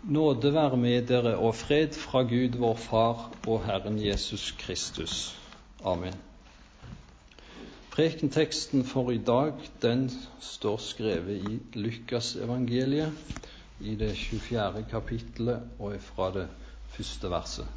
Nåde være med dere og fred fra Gud vår Far og Herren Jesus Kristus. Amen. Prekenteksten for i dag, den står skrevet i Lukas evangeliet, i det 24. kapittelet og fra det første verset.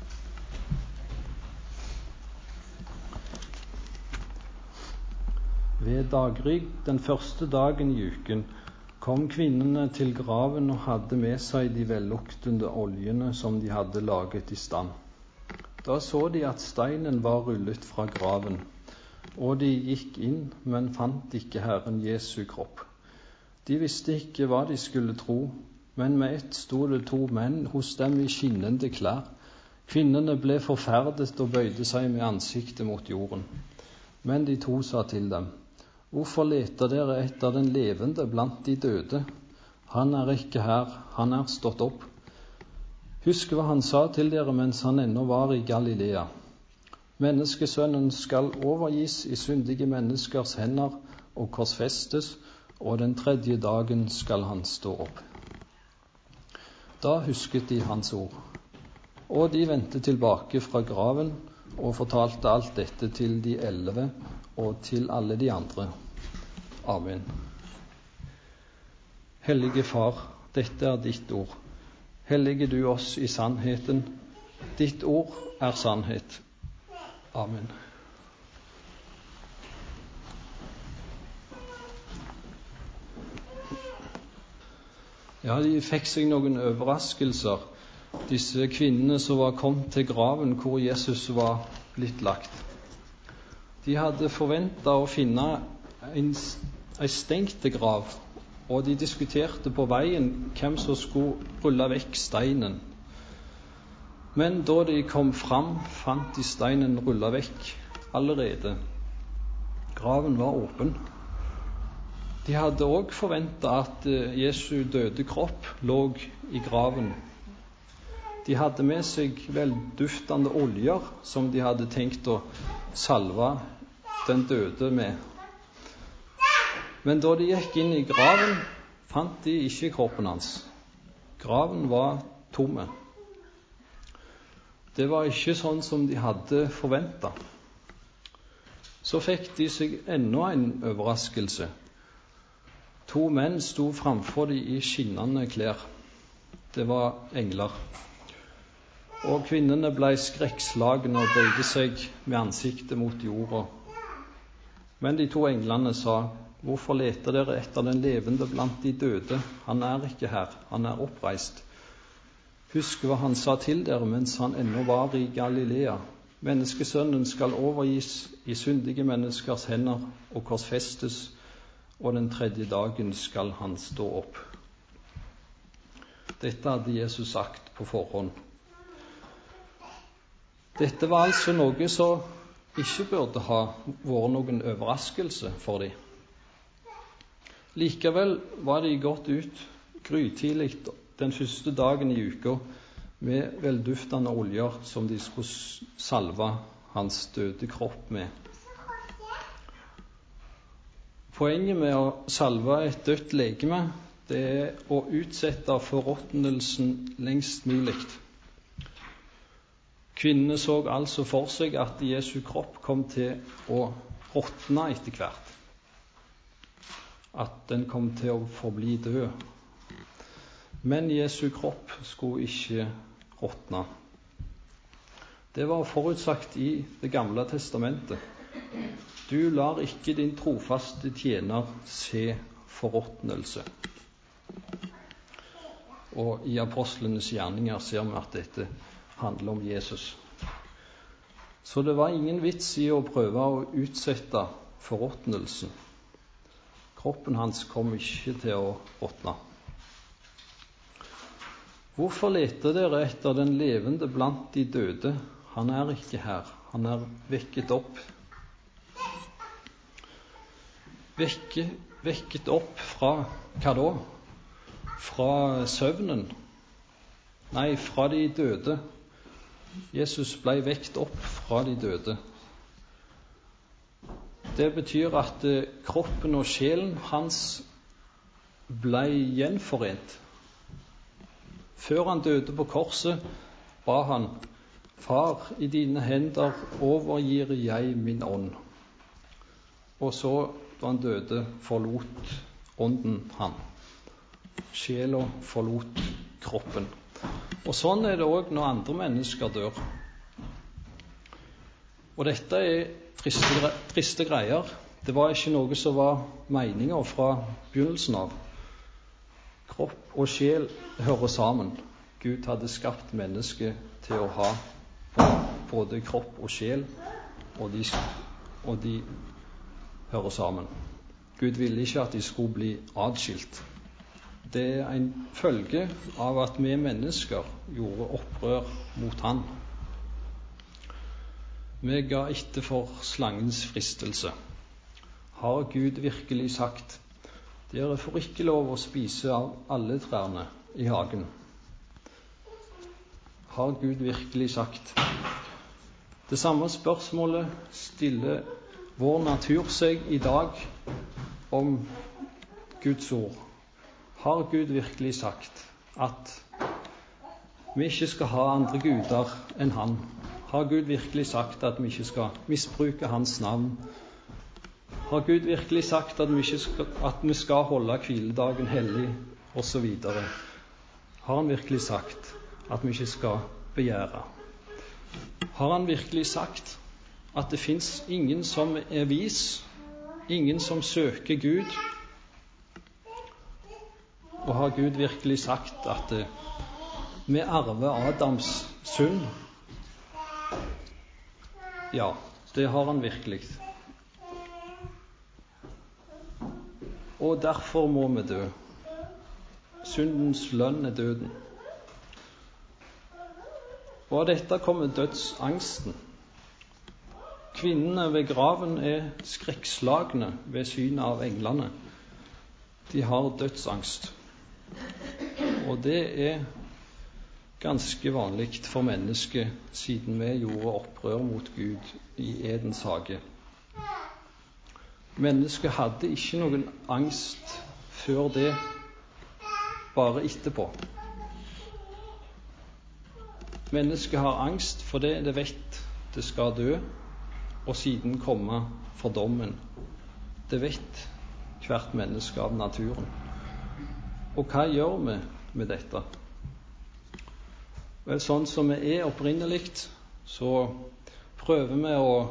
Ved daggry den første dagen i uken kom kvinnene til graven og hadde med seg de velluktende oljene som de hadde laget i stand. Da så de at steinen var rullet fra graven, og de gikk inn, men fant ikke Herren Jesu kropp. De visste ikke hva de skulle tro, men med ett sto det to menn hos dem i skinnende klær. Kvinnene ble forferdet og bøyde seg med ansiktet mot jorden. Men de to sa til dem: Hvorfor leter dere etter den levende blant de døde? Han er ikke her, han er stått opp. Husk hva han sa til dere mens han ennå var i Galilea. Menneskesønnen skal overgis i syndige menneskers hender og korsfestes, og den tredje dagen skal han stå opp. Da husket de hans ord, og de vendte tilbake fra graven og fortalte alt dette til de 11 og til alle de andre. Amen. Hellige Far, dette er ditt ord. Hellige du oss i sannheten. Ditt ord er sannhet. Amen. Ja, de fikk seg noen overraskelser, disse kvinnene som var kommet til graven hvor Jesus var blitt lagt. De hadde forventet å finne en stengt grav, og de diskuterte på veien hvem som skulle rulle vekk steinen. Men da de kom fram, fant de steinen rullet vekk allerede. Graven var åpen. De hadde også forventet at Jesu døde kropp lå i graven. De hadde med seg velduftende oljer som de hadde tenkt å salve den døde med. Men da de gikk inn i graven, fant de ikke kroppen hans. Graven var tomme. Det var ikke sånn som de hadde forventet. Så fikk de seg enda en overraskelse. 2 menn sto framfor dem i skinnende klær. Det var engler. Og kvinnene ble skrekkslagne og bøyde seg med ansiktet mot jorda. Men de 2 englene sa: Hvorfor leter dere etter den levende blant de døde? Han er ikke her, han er oppreist. Husk hva han sa til dere mens han ennå var i Galilea. Menneskesønnen skal overgis i syndige menneskers hender og korsfestes, og den tredje dagen skal han stå opp. Dette hadde Jesus sagt på forhånd. Dette var altså noe som ikke burde ha vært noen overraskelse for dem. Likevel var de gått ut grytidlig den første dagen i uka med velduftende oljer som de skulle salve hans døde kropp med. Poenget med å salve et dødt legeme, det er å utsette forråtnelsen lengst mulig. Kvinnene så altså for seg at Jesu kropp kom til å råtne etter hvert. At den kom til å forbli død. Men Jesu kropp skulle ikke råtne. Det var forutsagt i Det gamle testamentet. Du lar ikke din trofaste tjener se forråtnelse. Og i apostlenes gjerninger ser vi at dette handler om Jesus. Så det var ingen vits i å prøve å utsette forråtnelsen. Kroppen hans kom ikke til å råtne. Hvorfor leter dere etter den levende blant de døde? Han er ikke her, han er vekket opp. Vekket opp fra hva da? Fra søvnen? Nei, fra de døde. Jesus ble vekket opp fra de døde. Det betyr at kroppen og sjelen hans ble gjenforent. Før han døde på korset, ba han: Far, i dine hender overgir jeg min ånd. Og så, da han døde, forlot ånden han. Sjela forlot kroppen. Og sånn er det også når andre mennesker dør. Og dette er triste greier. Det var ikke noe som var meningen fra begynnelsen av. Kropp og sjel hører sammen. Gud hadde skapt mennesket til å ha både kropp og sjel, og de hører sammen. Gud ville ikke at de skulle bli adskilt. Det er en følge av at vi mennesker gjorde opprør mot han. Vi ga etter for slangens fristelse. Har Gud virkelig sagt: Dere får ikke lov å spise av alle trærne i hagen? Har Gud virkelig sagt? Det samme spørsmålet stiller vår natur seg i dag om Guds ord. Har Gud virkelig sagt at vi ikke skal ha andre guder enn han? Har Gud virkelig sagt at vi ikke skal misbruke hans navn? Har Gud virkelig sagt at vi skal holde hviledagen hellig, osv.? Har han virkelig sagt at vi ikke skal begjære? Har han virkelig sagt at det finnes ingen som er vis, ingen som søker Gud? Og har Gud virkelig sagt at vi arver Adams synd? Ja, det har han virkelig. Og derfor må vi dø. Syndens lønn er døden. Og av dette kommer dødsangsten. Kvinnene ved graven er skrekkslagne ved synet av englene. De har dødsangst. Og det er ganske vanlig for mennesket siden vi gjorde opprør mot Gud i Edens hage. Mennesket hadde ikke noen angst før det, bare etterpå. Mennesket har angst fordi det vet det skal dø, og siden komme for dommen. Det vet hvert menneske av naturen. Og hva gjør vi med dette? Vel, sånn som vi er opprinnelig, så prøver vi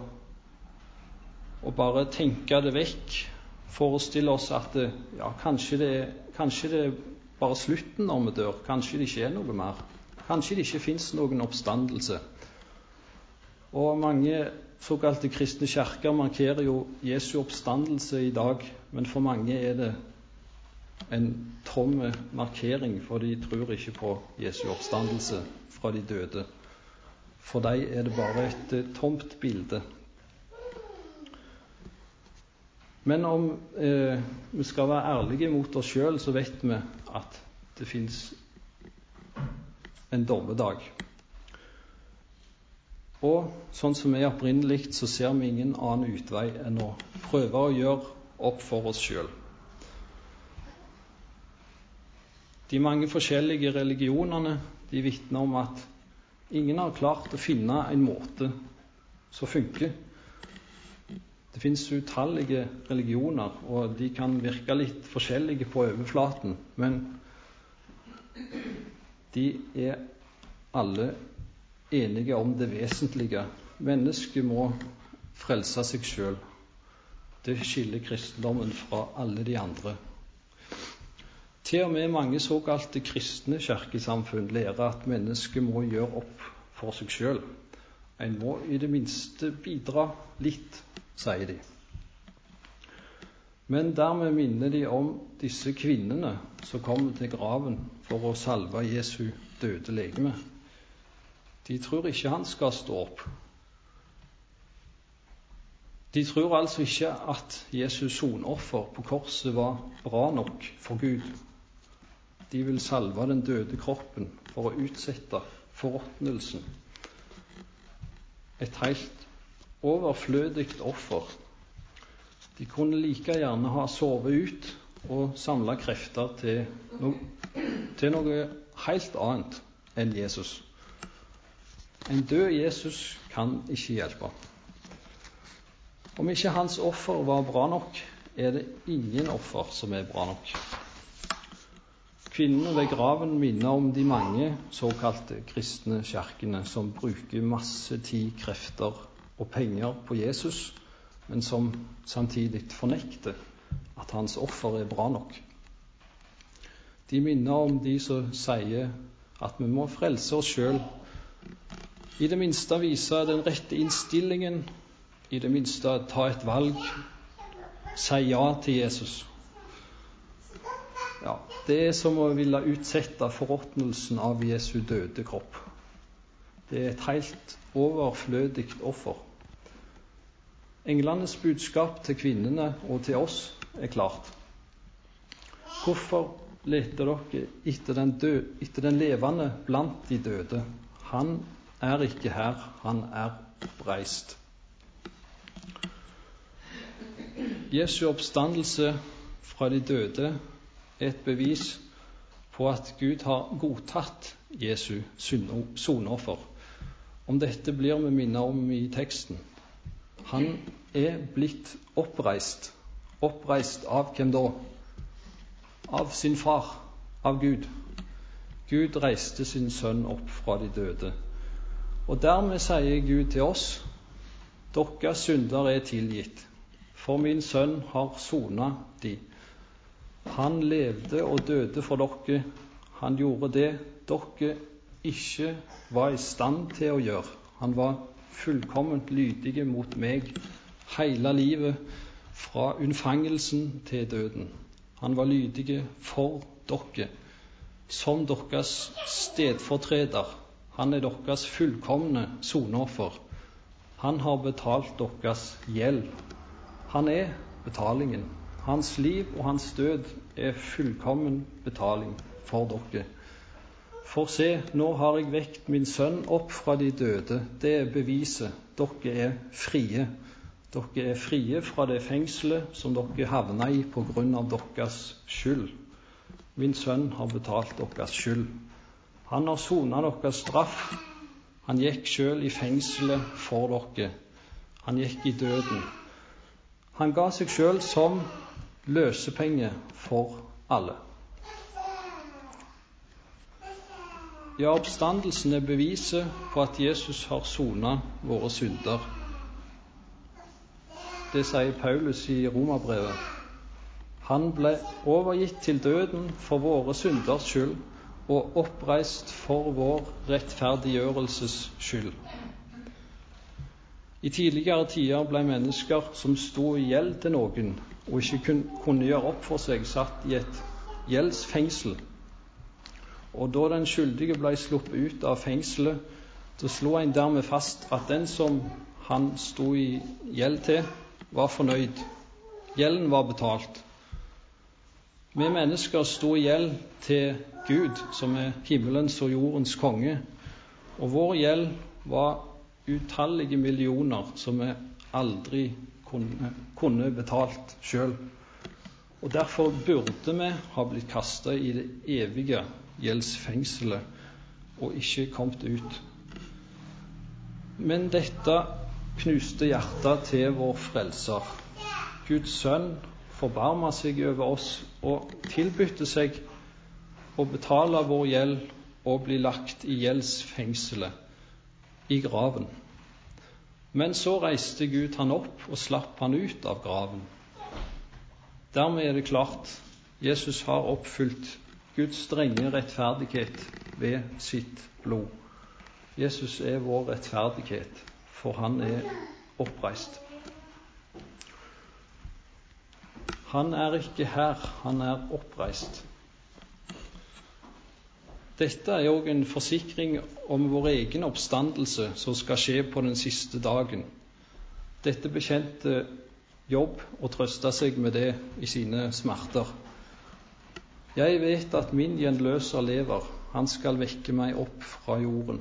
å bare tenke det vekk, forestille oss at kanskje det er bare slutten når vi dør, kanskje det ikke er noe mer, kanskje det ikke finnes noen oppstandelse. Og mange såkalte kristne kirker markerer jo Jesu oppstandelse i dag, men for mange er det en tom markering, for de tror ikke på Jesu oppstandelse fra de døde. For dem er det bare et tomt bilde. Men om vi skal være ærlige mot oss selv, så vet vi at det finnes en dommedag. Og sånn som vi er opprinnelig, så ser vi ingen annen utvei enn å prøve å gjøre opp for oss selv. De mange forskjellige religionene, de vitner om at ingen har klart å finne en måte som funker. Det finnes utallige religioner, og de kan virke litt forskjellige på overflaten, men de er alle enige om det vesentlige. Mennesket må frelse seg selv. Det skiller kristendommen fra alle de andre. Til og med mange såkalte kristne kirkesamfunn lærer at mennesket må gjøre opp for seg selv. En må i det minste bidra litt, sier de. Men dermed minner de om disse kvinnene som kommer til graven for å salve Jesu døde legeme. De tror ikke han skal stå opp. De tror altså ikke at Jesus sonoffer på korset var bra nok for Gud. De vil salve den døde kroppen for å utsette forråtnelsen. Et helt overflødig offer. De kunne like gjerne ha sovet ut og samlet krefter til noe helt annet enn Jesus. En død Jesus kan ikke hjelpe. Om ikke hans offer var bra nok, er det ingen offer som er bra nok. Kvinnene ved graven minner om de mange såkalte kristne kirkene som bruker masse tid, krefter og penger på Jesus, men som samtidig fornekter at hans offer er bra nok. De minner om de som sier at vi må frelse oss selv, i det minste vise den rette innstillingen, i det minste ta et valg, si ja til Jesus. Ja, det er som å ville utsette forråtnelsen av Jesu døde kropp. Det er et helt overflødig offer. Englenes budskap til kvinnene og til oss er klart. Hvorfor leter dere etter den levende blant de døde? Han er ikke her, han er oppreist. Jesu oppstandelse fra de døde er et bevis på at Gud har godtatt Jesu sonoffer. Om dette blir vi minnet om i teksten. Han er blitt oppreist. Oppreist av hvem da? Av sin far, av Gud. Gud reiste sin sønn opp fra de døde. Og dermed sier Gud til oss: deres synder er tilgitt, for min sønn har sonet de. Han levde og døde for dere. Han gjorde det dere ikke var i stand til å gjøre. Han var fullkomment lydige mot meg hele livet, fra unnfangelsen til døden. Han var lydige for dere, som deres stedfortreder. Han er deres fullkomne sonoffer. Han har betalt deres gjeld. Han er betalingen. Hans liv og hans død er fullkommen betaling for dere. For se, nå har jeg vekt min sønn opp fra de døde. Det er beviset. Dere er frie. Dere er frie fra det fengselet som dere havna i på grunn av deres skyld. Min sønn har betalt deres skyld. Han har sonet deres straff. Han gikk selv i fengselet for dere. Han gikk i døden. Han ga seg selv som løsepenge for alle. Ja, oppstandelsen er beviset på at Jesus har sonet våre synder. Det sier Paulus i Romerbrevet. Han ble overgitt til døden for våre synders skyld og oppreist for vår rettferdiggjørelses skyld. I tidligere tider ble mennesker som sto i gjeld til noen og ikke kunne gjøre opp for seg, satt i et gjeldsfengsel. Og da den skyldige ble sluppet ut av fengselet, så slo en dermed fast at den som han sto i gjeld til, var fornøyd. Gjelden var betalt. Vi mennesker sto i gjeld til Gud, som er himmelens og jordens konge, og vår gjeld var utallige millioner som vi aldri kunne betalt selv. Og derfor burde vi ha blitt kastet i det evige gjeldsfengselet og ikke kommet ut. Men dette knuste hjertet til vår frelser. Guds sønn forbarma seg over oss og tilbytte seg å betale vår gjeld og bli lagt i gjeldsfengselet, i graven. Men så reiste Gud han opp og slapp han ut av graven. Dermed er det klart, Jesus har oppfylt Guds strenge rettferdighet ved sitt blod. Jesus er vår rettferdighet, for han er oppreist. Han er ikke her, han er oppreist. Dette er også en forsikring om vår egen oppstandelse som skal skje på den siste dagen. Dette bekjente Jobb å trøste seg med det i sine smerter. Jeg vet at min gjenløser lever, han skal vekke meg opp fra jorden.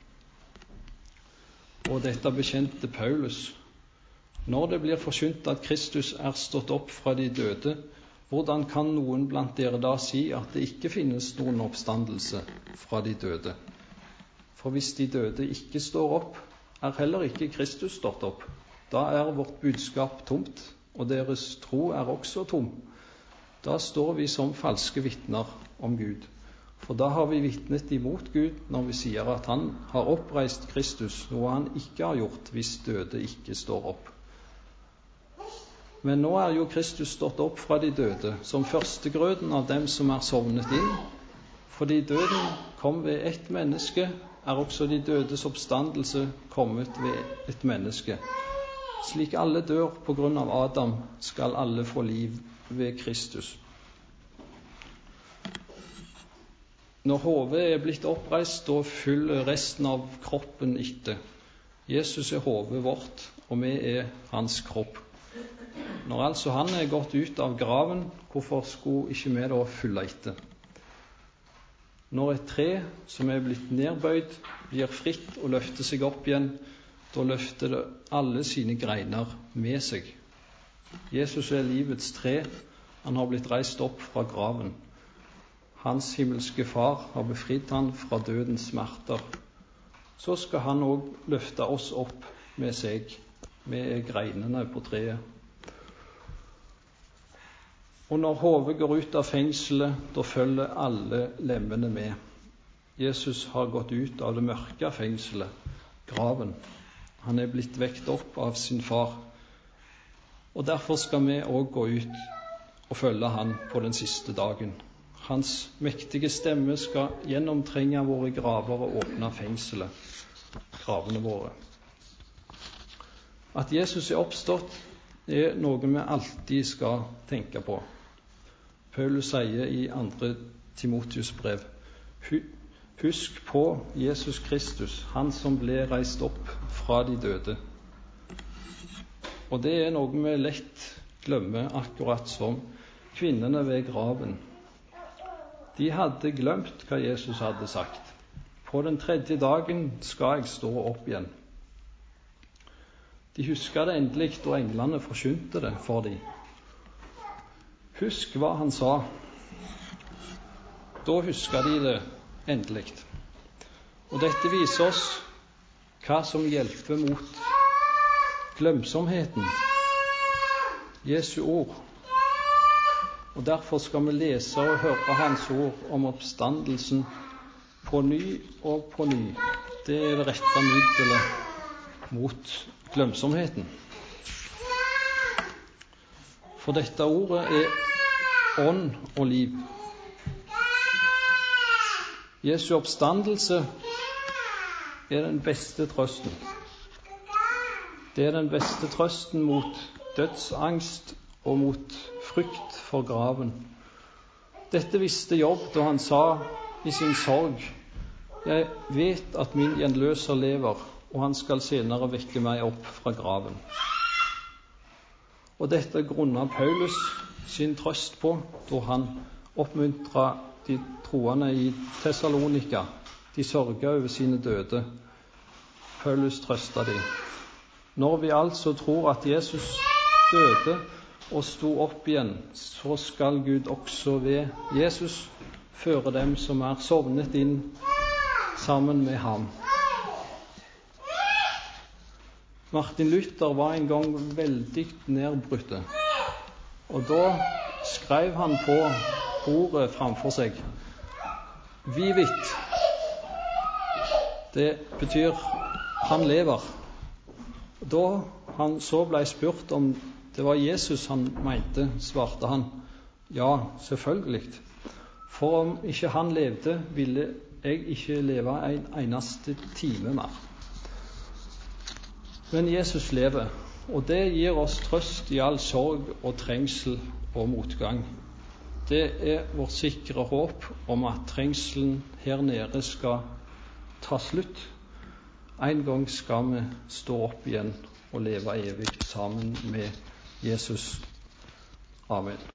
Og dette bekjente Paulus. Når det blir forkynt at Kristus er stått opp fra de døde, hvordan kan noen blant dere da si at det ikke finnes noen oppstandelse fra de døde? For hvis de døde ikke står opp, er heller ikke Kristus stått opp. Da er vårt budskap tomt, og deres tro er også tom. Da står vi som falske vitner om Gud. For da har vi vitnet imot Gud når vi sier at han har oppreist Kristus, noe han ikke har gjort hvis døde ikke står opp. Men nå er jo Kristus stått opp fra de døde, som førstegrøden av dem som er sovnet inn. Fordi døden kom ved ett menneske, er også de dødes oppstandelse kommet ved et menneske. Slik alle dør på grunn av Adam, skal alle få liv ved Kristus. Når hodet er blitt oppreist, da følger resten av kroppen etter. Jesus er hodet vårt, og vi er hans kropp. Når altså han er gått ut av graven, hvorfor skulle ikke vi da følge etter? Når et tre som er blitt nedbøyd, blir fritt og løfter seg opp igjen, da løfter det alle sine greiner med seg. Jesus er livets tre, han har blitt reist opp fra graven. Hans himmelske far har befridd han fra dødens smerter. Så skal han også løfte oss opp med seg, med greinene på treet. Og når hodet går ut av fengselet, da følger alle lemmene med. Jesus har gått ut av det mørke fengselet, graven. Han er blitt vekt opp av sin far. Og derfor skal vi også gå ut og følge han på den siste dagen. Hans mektige stemme skal gjennomtrenge våre graver og åpne fengselet, gravene våre. At Jesus er oppstått, er noe vi alltid skal tenke på. Paulus sier i 2. Timotius brev: Husk på Jesus Kristus, han som ble reist opp fra de døde. Og det er noe vi lett glemmer, akkurat som kvinnene ved graven. De hadde glemt hva Jesus hadde sagt. På den 3. dagen skal jeg stå opp igjen. De husket det endelig da englene forkynte det for dem. Husk hva han sa. Da husker de det endelig. Og dette viser oss hva som hjelper mot glemsomheten. Jesu ord. Og derfor skal vi lese og høre hans ord om oppstandelsen på ny og på ny. Det er det rette middelet mot glemsomheten. For dette ordet er ånd og liv. Jesu oppstandelse er den beste trøsten. Det er den beste trøsten mot dødsangst og mot frykt for graven. Dette visste Jobb da han sa i sin sorg: Jeg vet at min gjenløser lever, og han skal senere vekke meg opp fra graven. Og dette grunnet Paulus sin trøst på da han oppmuntret de troende i Thessalonika. De sørget over sine døde. Paulus trøstet dem. Når vi altså tror at Jesus døde og sto opp igjen, så skal Gud også ved Jesus føre dem som er sovnet inn sammen med ham. Martin Luther var en gang veldig nedbrutt, og da skrev han på bordet framfor seg: Vivit. Det betyr han lever. Da han så ble spurt om det var Jesus han mente, svarte han: ja, selvfølgelig. For om ikke han levde, ville jeg ikke leve en eneste time mer. Men Jesus lever, og det gir oss trøst i all sorg og trengsel og motgang. Det er vårt sikre håp om at trengselen her nede skal ta slutt. En gang skal vi stå opp igjen og leve evig sammen med Jesus. Amen.